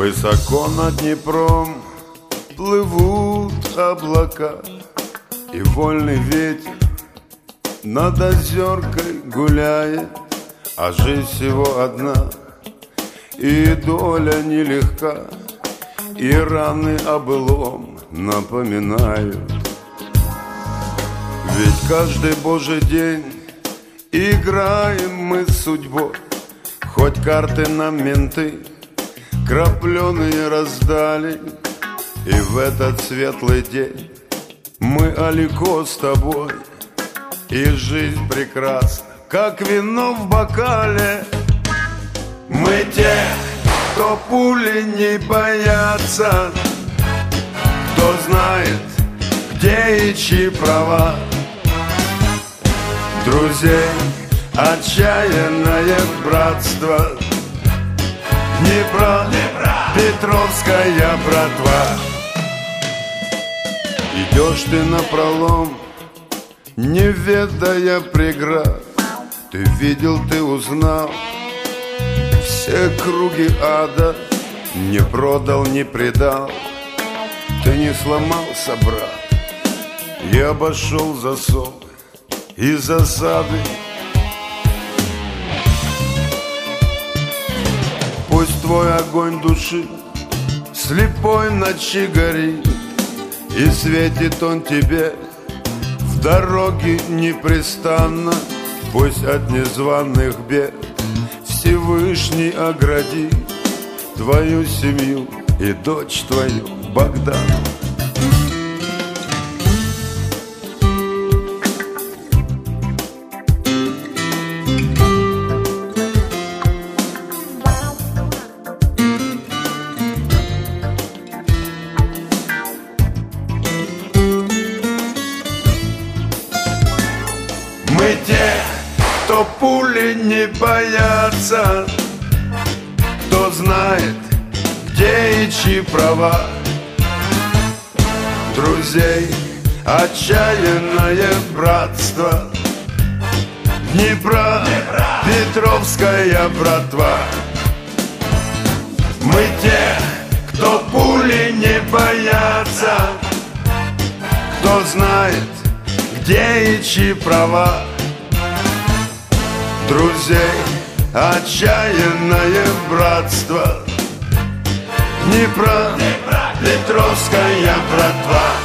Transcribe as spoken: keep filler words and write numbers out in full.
Высоко над Днепром плывут облака, и вольный ветер над озеркой гуляет. А жизнь всего одна, и доля нелегка, и раны о былом напоминают. Ведь каждый божий день играем мы с судьбой, хоть карты нам менты крапленые раздали. И в этот светлый день мы алико с тобой, и жизнь прекрасна, как вино в бокале. Мы те, кто пули не боятся, кто знает, где и чьи права. Друзей отчаянное братство, Днепра, Петровская братва. Идешь ты напролом, не ведая преград. Ты видел, ты узнал все круги ада. Не продал, не предал, ты не сломался, брат. И обошел засов и засады. Пусть твой огонь души слепой ночи горит, и светит он тебе в дороге непрестанно. Пусть от незваных бед Всевышний оградит твою семью и дочь твою Богдану. Мы те, кто пули не боятся, кто знает, где и чьи права. Друзей отчаянное братство, Днепра, Петровская братва. Мы те, кто пули не боятся, кто знает, где и чьи права. Друзей отчаянное братство, Днепра, Петровская братва.